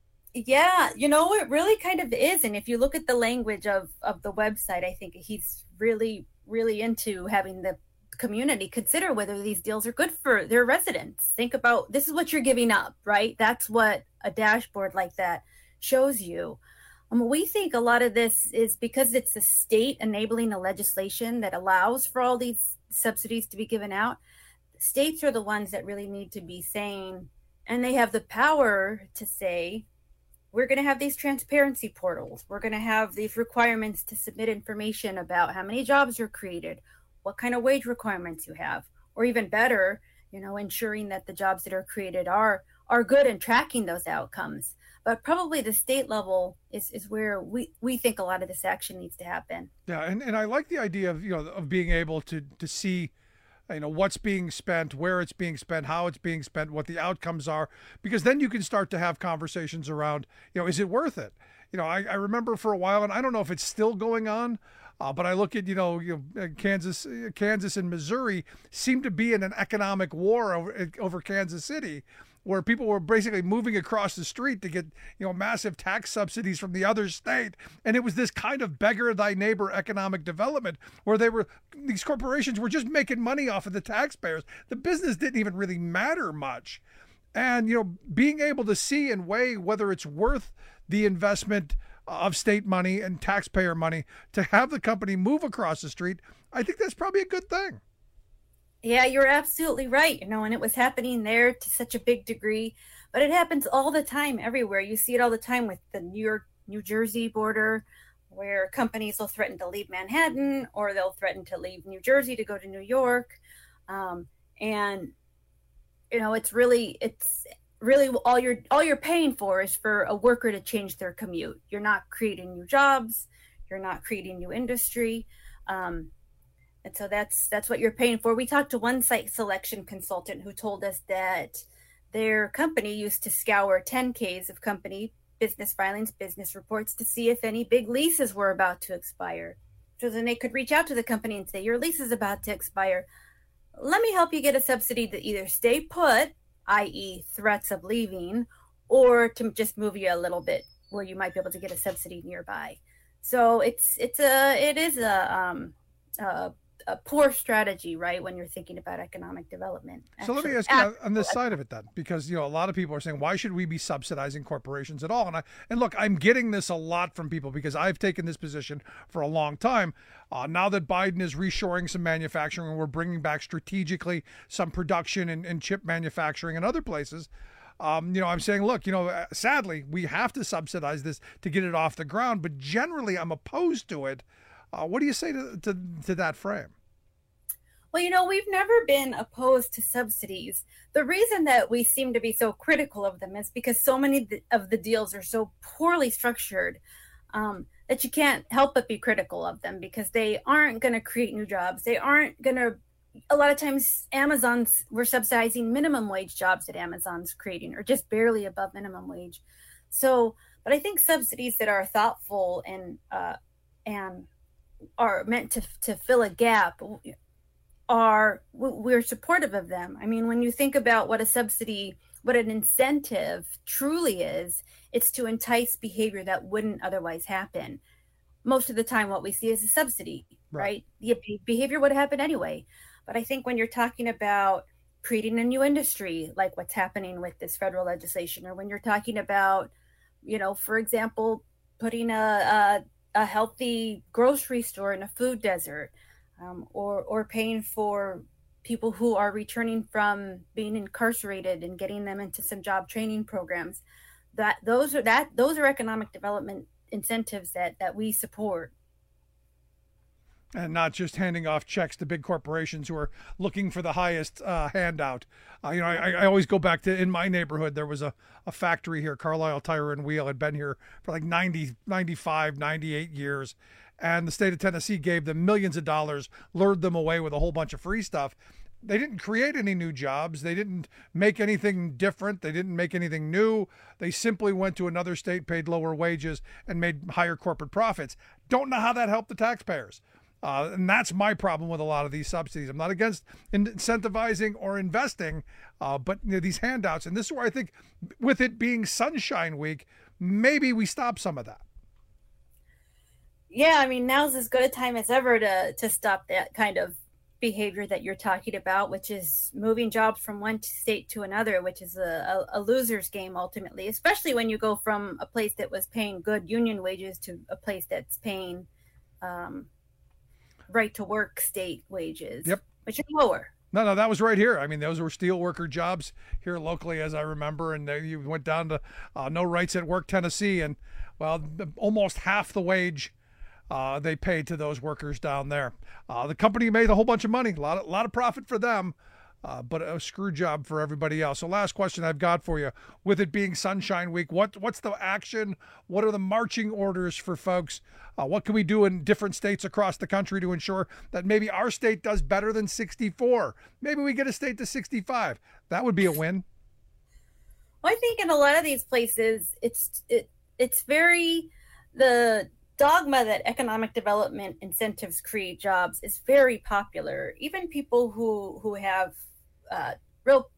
Yeah, you know, it really kind of is. And if you look at the language of, of the website, I think he's really, really into having the community consider whether these deals are good for their residents. Think about, this is what you're giving up, right? That's what a dashboard like that shows you. Um, we think a lot of this is because it's a state enabling a legislation that allows for all these subsidies to be given out. States are the ones that really need to be saying, and they have the power to say, we're going to have these transparency portals. We're going to have these requirements to submit information about how many jobs are created, what kind of wage requirements you have, or even better, you know, ensuring that the jobs that are created are are good and tracking those outcomes. But probably the state level is, is where we, we think a lot of this action needs to happen. Yeah, and, and I like the idea of, you know, of being able to to see, you know, what's being spent, where it's being spent, how it's being spent, what the outcomes are, because then you can start to have conversations around, you know, is it worth it? You know, I, I remember for a while, and I don't know if it's still going on, uh, but I look at, you know, you know, Kansas, Kansas and Missouri seem to be in an economic war over, over Kansas City, where people were basically moving across the street to get, you know, massive tax subsidies from the other state. And it was this kind of beggar thy neighbor economic development where they were, these corporations were just making money off of the taxpayers. The business didn't even really matter much. And, you know, being able to see and weigh whether it's worth the investment of state money and taxpayer money to have the company move across the street, I think that's probably a good thing. Yeah, you're absolutely right. You know, and it was happening there to such a big degree, but it happens all the time everywhere. You see it all the time with the New York, New Jersey border, where companies will threaten to leave Manhattan or they'll threaten to leave New Jersey to go to New York. Um, and, you know, it's really, it's really all you're, all you're paying for is for a worker to change their commute. You're not creating new jobs. You're not creating new industry. Um, And so that's that's what you're paying for. We talked to one site selection consultant who told us that their company used to scour ten Ks of company business filings, business reports to see if any big leases were about to expire. So then they could reach out to the company and say, your lease is about to expire. Let me help you get a subsidy to either stay put, that is threats of leaving, or to just move you a little bit where you might be able to get a subsidy nearby. So it's it's a it is a um a a poor strategy, right, when you're thinking about economic development. So let me ask you on this side of it then, because, you know, a lot of people are saying, why should we be subsidizing corporations at all? And I and look, I'm getting this a lot from people because I've taken this position for a long time. Uh, now that Biden is reshoring some manufacturing and we're bringing back strategically some production and, and chip manufacturing in other places, Um, you know, I'm saying, look, you know, sadly, we have to subsidize this to get it off the ground. But generally, I'm opposed to it. Uh, what do you say to, to, to that frame? Well, you know, we've never been opposed to subsidies. The reason that we seem to be so critical of them is because so many of the deals are so poorly structured um, that you can't help but be critical of them because they aren't going to create new jobs. They aren't going to, a lot of times Amazon's, we're subsidizing minimum wage jobs that Amazon's creating or just barely above minimum wage. So, but I think subsidies that are thoughtful and, uh, and are meant to, to fill a gap are, we're supportive of them. I mean, when you think about what a subsidy, what an incentive truly is, it's to entice behavior that wouldn't otherwise happen. Most of the time what we see is a subsidy, right? right? The behavior would happen anyway. But I think when you're talking about creating a new industry, like what's happening with this federal legislation, or when you're talking about, you know, for example, putting a, a, a healthy grocery store in a food desert, um, or, or paying for people who are returning from being incarcerated and getting them into some job training programs, that those are that those are economic development incentives that that we support. And not just handing off checks to big corporations who are looking for the highest uh, handout. Uh, you know, I, I always go back to, in my neighborhood, there was a, a factory here, Carlisle Tire and Wheel, had been here for like ninety, ninety-five, ninety-eight years. And the state of Tennessee gave them millions of dollars, lured them away with a whole bunch of free stuff. They didn't create any new jobs. They didn't make anything different. They didn't make anything new. They simply went to another state, paid lower wages, and made higher corporate profits. Don't know how that helped the taxpayers. Uh, and that's my problem with a lot of these subsidies. I'm not against incentivizing or investing, uh, but you know, these handouts, and this is where I think with it being Sunshine Week, maybe we stop some of that. Yeah, I mean, now's as good a time as ever to to stop that kind of behavior that you're talking about, which is moving jobs from one state to another, which is a, a, a loser's game ultimately, especially when you go from a place that was paying good union wages to a place that's paying um, right to work state wages, yep, which are lower. No, no, that was right here. I mean, those were steel worker jobs here locally, as I remember. And then you went down to uh, No Rights at Work, Tennessee, and well, almost half the wage uh, they paid to those workers down there. Uh, the company made a whole bunch of money, a lot, of, a lot of profit for them, uh, but a screw job for everybody else. So, last question I've got for you: with it being Sunshine Week, what what's the action? What are the marching orders for folks? Uh, what can we do in different states across the country to ensure that maybe our state does better than sixty-four? Maybe we get a state to sixty-five. That would be a win. Well, I think in a lot of these places, it's it, it's very, the dogma that economic development incentives create jobs is very popular. Even people who who have uh, real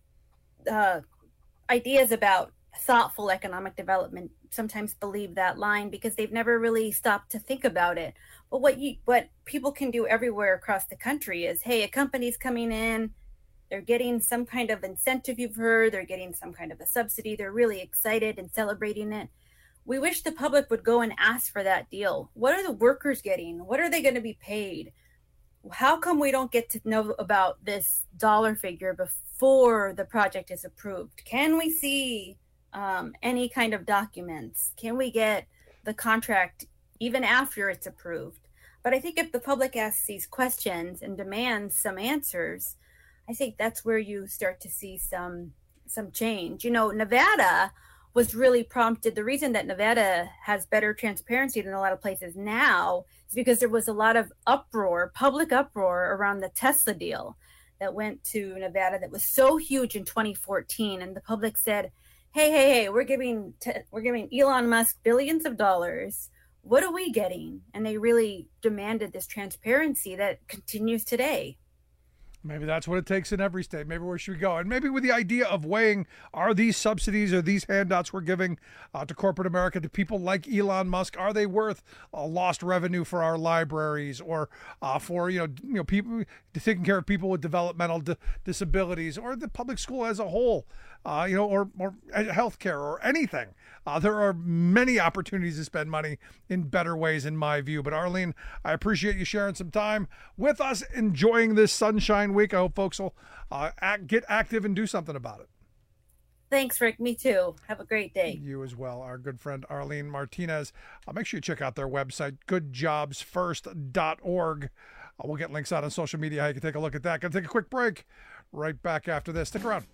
uh, ideas about thoughtful economic development sometimes believe that line because they've never really stopped to think about it. But what you what people can do everywhere across the country is, hey, a company's coming in, they're getting some kind of incentive, you've heard, they're getting some kind of a subsidy, they're really excited and celebrating it. We wish the public would go and ask for that deal. What are the workers getting? What are they going to be paid? How come we don't get to know about this dollar figure before the project is approved? Can we see um, any kind of documents? Can we get the contract even after it's approved? But I think if the public asks these questions and demands some answers, I think that's where you start to see some some change. You know, Nevada was really prompted. The reason that Nevada has better transparency than a lot of places now is because there was a lot of uproar, public uproar around the Tesla deal that went to Nevada that was so huge in twenty fourteen. And the public said, hey, hey, hey, we're giving, te- we're giving Elon Musk billions of dollars. What are we getting? And they really demanded this transparency that continues today. Maybe that's what it takes in every state. Maybe where should we go? And maybe with the idea of weighing, are these subsidies or these handouts we're giving uh, to corporate America, to people like Elon Musk, are they worth uh, lost revenue for our libraries or uh, for, you know, you know, people taking care of people with developmental di- disabilities or the public school as a whole, uh, you know, or, or healthcare or anything? Uh, there are many opportunities to spend money in better ways, in my view. But Arlene, I appreciate you sharing some time with us, enjoying this Sunshine Week. I hope folks will uh, act, get active and do something about it. Thanks, Rick. Me too. Have a great day. You as well. Our good friend Arlene Martinez. Uh, make sure you check out their website, good jobs first dot org. Uh, we'll get links out on social media how you can take a look at that. Going to take a quick break. Right back after this. Stick around.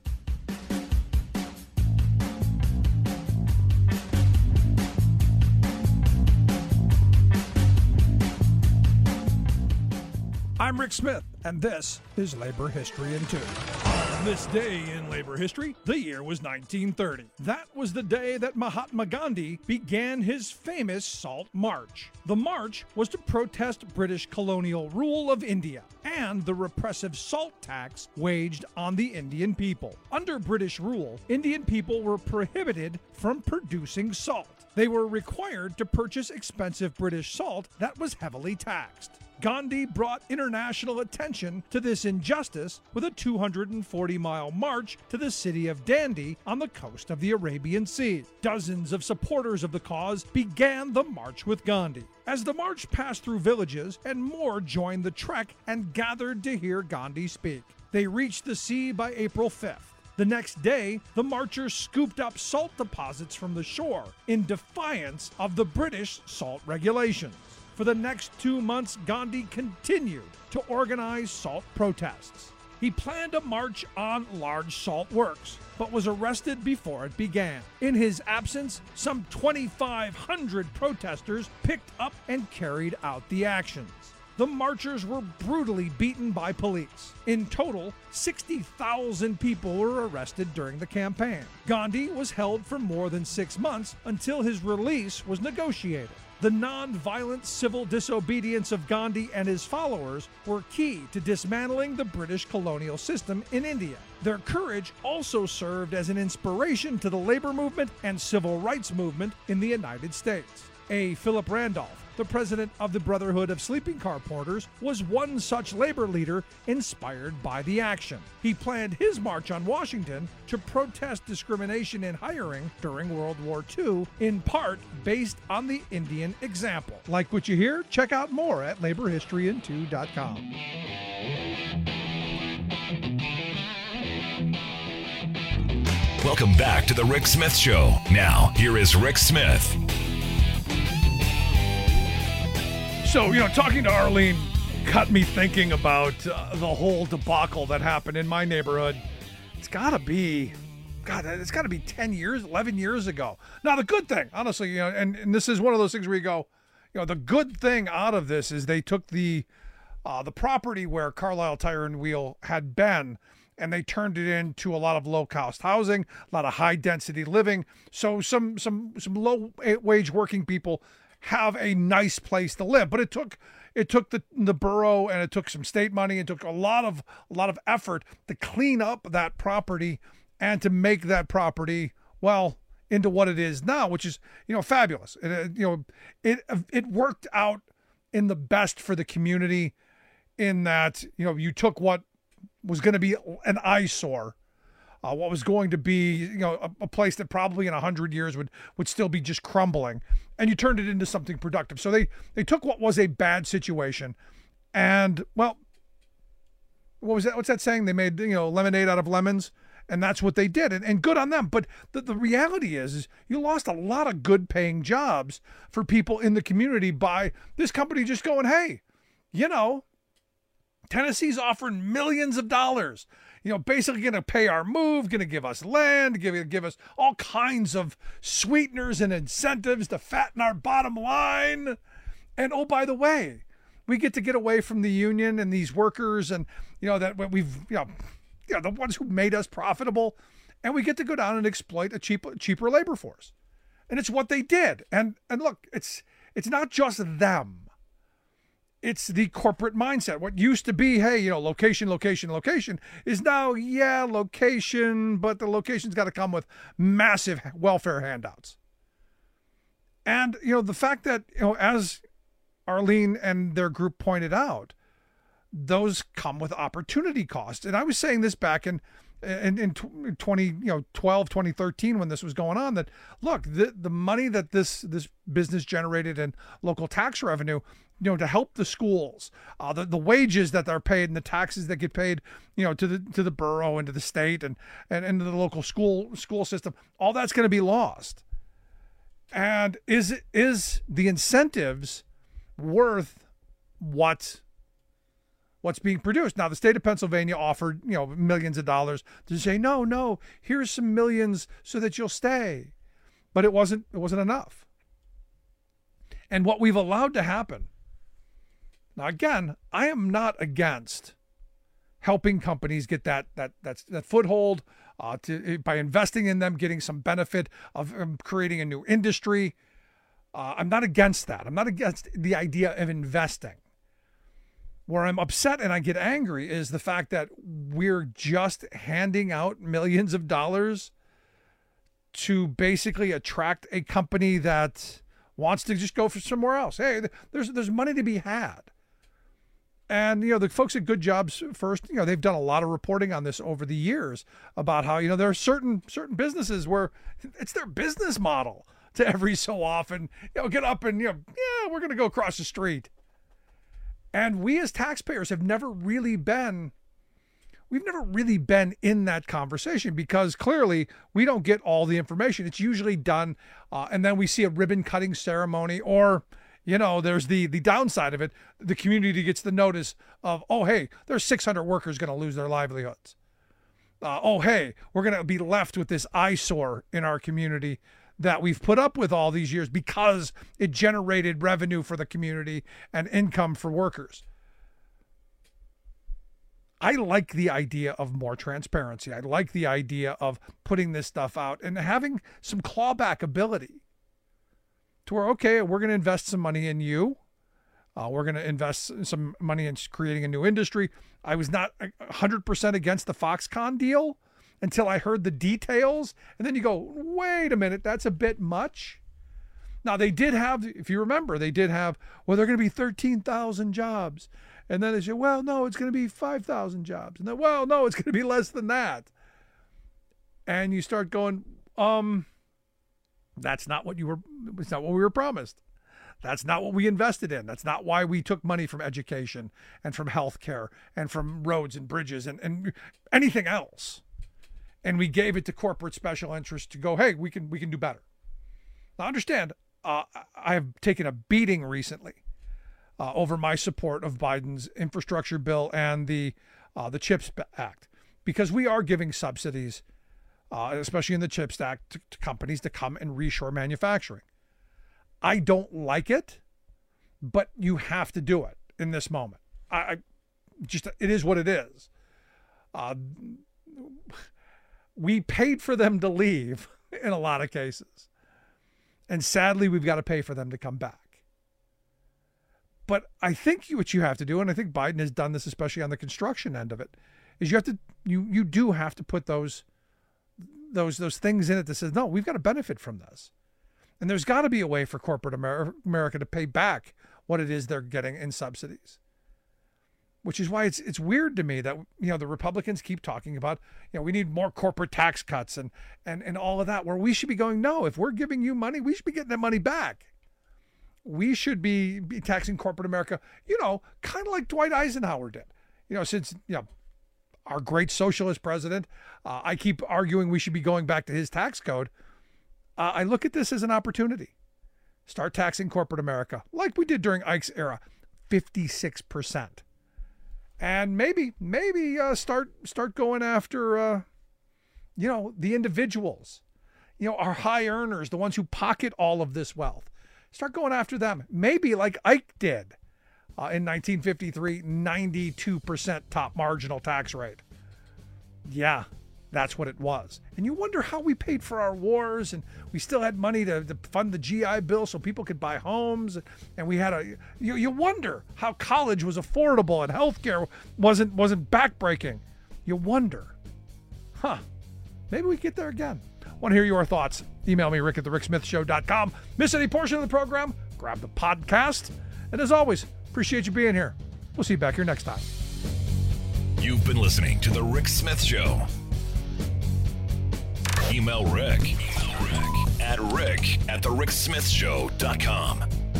I'm Rick Smith, and this is Labor History in Two. On this day in labor history, the year was nineteen thirty. That was the day that Mahatma Gandhi began his famous Salt March. The march was to protest British colonial rule of India and the repressive salt tax waged on the Indian people. Under British rule, Indian people were prohibited from producing salt. They were required to purchase expensive British salt that was heavily taxed. Gandhi brought international attention to this injustice with a two hundred forty mile march to the city of Dandi on the coast of the Arabian Sea. Dozens of supporters of the cause began the march with Gandhi. As the march passed through villages, and more joined the trek and gathered to hear Gandhi speak. They reached the sea by April fifth. The next day, the marchers scooped up salt deposits from the shore in defiance of the British salt regulations. For the next two months, Gandhi continued to organize salt protests. He planned a march on large salt works, but was arrested before it began. In his absence, some twenty-five hundred protesters picked up and carried out the actions. The marchers were brutally beaten by police. In total, sixty thousand people were arrested during the campaign. Gandhi was held for more than six months until his release was negotiated. The non-violent civil disobedience of Gandhi and his followers were key to dismantling the British colonial system in India. Their courage also served as an inspiration to the labor movement and civil rights movement in the United States. A. Philip Randolph, the president of the Brotherhood of Sleeping Car Porters, was one such labor leader inspired by the action. He planned his march on Washington to protest discrimination in hiring during World War Two, in part based on the Indian example. Like what you hear? Check out more at labor history in two dot com. Welcome back to the Rick Smith Show. Now, here is Rick Smith. So, you know, talking to Arlene got me thinking about uh, the whole debacle that happened in my neighborhood. It's got to be, God, it's got to be ten years, eleven years ago. Now, the good thing, honestly, you know, and, and this is one of those things where you go, you know, the good thing out of this is they took the uh, the property where Carlisle Tire and Wheel had been, and they turned it into a lot of low-cost housing, a lot of high-density living. So some some some low-wage working people have a nice place to live. But it took it took the the borough, and it took some state money. It took a lot of a lot of effort to clean up that property and to make that property, well, into what it is now, which is, you know, fabulous. It, you know, it it worked out in the best for the community, in that, you know, you took what was going to be an eyesore, uh, what was going to be, you know, a, a place that probably in a hundred years would would still be just crumbling, and you turned it into something productive. So they they took what was a bad situation, and, well, what was that? What's that saying? They made, you know, lemonade out of lemons, and that's what they did, and, and good on them. But the, the reality is, is you lost a lot of good paying jobs for people in the community by this company just going, hey, you know, Tennessee's offering millions of dollars, you know, basically going to pay our move, going to give us land, give, give us all kinds of sweeteners and incentives to fatten our bottom line. And, oh, by the way, we get to get away from the union and these workers, and, you know, that we've, you know, you know, the ones who made us profitable, and we get to go down and exploit a cheap, cheaper labor force. And it's what they did. And, and look, it's, it's not just them. it's the corporate mindset. What used to be, hey, you know, location, location, location, is now, yeah, location, but the location's got to come with massive welfare handouts. And, you know, the fact that, you know, as Arlene and their group pointed out, those come with opportunity costs. And I was saying this back in in, in twenty, you know, twelve, twenty thirteen, when this was going on, that look, the the money that this this business generated in local tax revenue, you know, to help the schools, uh, the the wages that they're paid and the taxes that get paid, you know, to the to the borough and to the state and and, and to the local school school system, all that's going to be lost. And is is the incentives worth what what's being produced? Now, the state of Pennsylvania offered, you know, millions of dollars to say, no, no, here's some millions so that you'll stay. But it wasn't it wasn't enough. And what we've allowed to happen. Now, again, I am not against helping companies get that that that, that foothold uh, to by investing in them, getting some benefit of um, creating a new industry. Uh, I'm not against that. I'm not against the idea of investing. Where I'm upset and I get angry is the fact that we're just handing out millions of dollars to basically attract a company that wants to just go for somewhere else. Hey, there's there's money to be had. And, you know, the folks at Good Jobs First, you know, they've done a lot of reporting on this over the years about how, you know, there are certain certain businesses where it's their business model to every so often, you know, get up and, you know, yeah, we're going to go across the street. And we as taxpayers have never really been, we've never really been in that conversation because clearly we don't get all the information. It's usually done, uh, and then we see a ribbon cutting ceremony, or, you know, there's the the downside of it. The community gets the notice of, oh, hey, there's six hundred workers going to lose their livelihoods. Uh, oh, hey, we're going to be left with this eyesore in our community that we've put up with all these years because it generated revenue for the community and income for workers. I like the idea of more transparency. I like the idea of putting this stuff out and having some clawback ability to where, okay, we're going to invest some money in you. Uh, we're going to invest some money in creating a new industry. I was not one hundred percent against the Foxconn deal until I heard the details. And then you go, wait a minute, that's a bit much. Now, they did have, if you remember, they did have, well, they're going to be thirteen thousand jobs. And then they say, well, no, it's going to be five thousand jobs. And then, well, no, it's going to be less than that. And you start going, um, that's not what you were, it's not what we were promised. That's not what we invested in. That's not why we took money from education and from healthcare and from roads and bridges and, and anything else. And we gave it to corporate special interests to go, hey, we can we can do better. Now, understand, uh, I have taken a beating recently uh, over my support of Biden's infrastructure bill and the uh, the CHIPS Act, because we are giving subsidies, uh, especially in the CHIPS Act, to, to companies to come and reshore manufacturing. I don't like it, but you have to do it in this moment. I, I just it is what it is. Uh, We paid for them to leave in a lot of cases. And sadly, we've got to pay for them to come back. But I think what you have to do, and I think Biden has done this, especially on the construction end of it, is you have to, you you do have to put those, those, those things in it that says, no, we've got to benefit from this. And there's got to be a way for corporate Amer- America to pay back what it is they're getting in subsidies. Which is why it's it's weird to me that, you know, the Republicans keep talking about, you know, we need more corporate tax cuts and and and all of that, where we should be going, no, if we're giving you money, we should be getting that money back. We should be, be taxing corporate America, you know, kind of like Dwight Eisenhower did. You know, since, you know, our great socialist president, uh, I keep arguing we should be going back to his tax code. Uh, I look at this as an opportunity. Start taxing corporate America like we did during Ike's era, fifty-six percent. And maybe, maybe uh, start start going after, uh, you know, the individuals, you know, our high earners, the ones who pocket all of this wealth. Start going after them. Maybe like Ike did uh, in nineteen fifty-three, ninety-two percent top marginal tax rate. Yeah, That's what it was. And you wonder how we paid for our wars, and we still had money to, to fund the G I Bill so people could buy homes. And we had a, you, you wonder how college was affordable and healthcare wasn't, wasn't backbreaking. You wonder, huh, maybe we get there again. Want to hear your thoughts? Email me, rick at the rick smith show dot com. Miss any portion of the program? Grab the podcast. And as always, appreciate you being here. We'll see you back here next time. You've been listening to The Rick Smith Show. Email Rick, Email Rick at rick at the rick smith show dot com.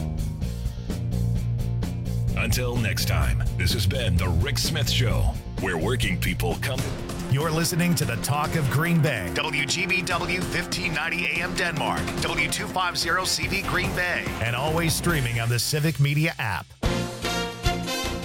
Until next time, this has been The Rick Smith Show, where working people come. You're listening to the Talk of Green Bay. W G B W fifteen ninety A M Denmark. W two fifty C V Green Bay. And always streaming on the Civic Media app.